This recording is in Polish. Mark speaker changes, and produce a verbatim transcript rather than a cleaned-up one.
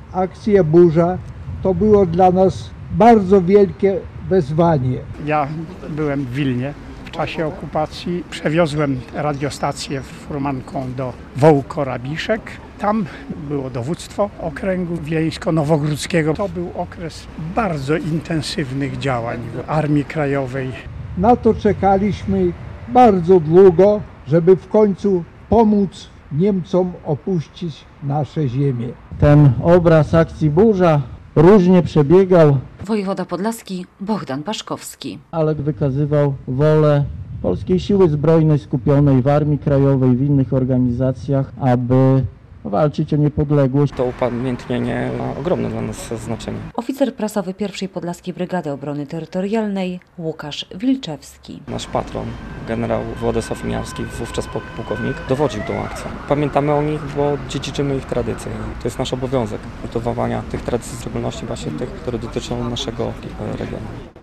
Speaker 1: akcja Burza to było dla nas bardzo wielkie wyzwanie.
Speaker 2: Ja byłem w Wilnie w czasie okupacji. Przewiozłem radiostację furmanką do Wołko-Rabiszek. Tam było dowództwo okręgu wileńsko-nowogródzkiego. To był okres bardzo intensywnych działań w Armii Krajowej.
Speaker 1: Na to czekaliśmy bardzo długo, żeby w końcu pomóc Niemcom opuścić nasze ziemię.
Speaker 3: Ten obraz akcji Burza różnie przebiegał.
Speaker 4: Wojewoda podlaski Bohdan Paszkowski.
Speaker 3: Ale wykazywał wolę polskiej siły zbrojnej skupionej w Armii Krajowej, w innych organizacjach, aby walczyć o niepodległość.
Speaker 5: To upamiętnienie ma ogromne dla nas znaczenie.
Speaker 4: Oficer prasowy pierwszej Podlaskiej Brygady Obrony Terytorialnej Łukasz Wilczewski.
Speaker 5: Nasz patron, generał Władysław Mijalski, wówczas pułkownik, dowodził tą akcją. Pamiętamy o nich, bo dziedziczymy ich tradycje. To jest nasz obowiązek, kultywowania tych tradycji, w szczególności właśnie tych, które dotyczą naszego regionu.